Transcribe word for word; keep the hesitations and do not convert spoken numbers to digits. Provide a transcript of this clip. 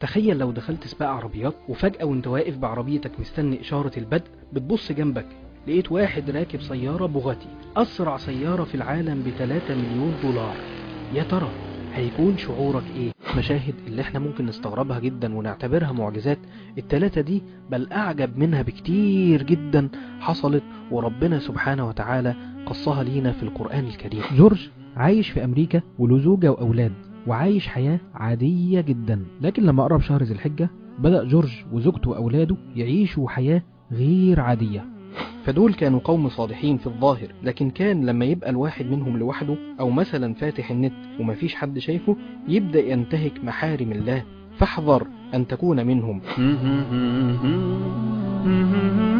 تخيل لو دخلت سباق عربيات وفجأة وانت واقف بعربيتك مستني إشارة البدء بتبص جنبك لقيت واحد راكب سيارة بوغاتي، أسرع سيارة في العالم بثلاثة مليون دولار. يا ترى هيكون شعورك ايه؟ مشاهد اللي احنا ممكن نستغربها جدا ونعتبرها معجزات، التلاتة دي بل أعجب منها بكتير جدا حصلت، وربنا سبحانه وتعالى قصها لينا في القرآن الكريم. جورج عايش في أمريكا وله زوجة وأولاد وعايش حياة عادية جدا، لكن لما قرب شهر ذي الحجة بدأ جورج وزوجته وأولاده يعيشوا حياة غير عادية. فدول كانوا قوم صالحين في الظاهر، لكن كان لما يبقى الواحد منهم لوحده أو مثلا فاتح النت ومفيش حد شايفه يبدأ ينتهك محارم الله، فاحذر أن تكون منهم.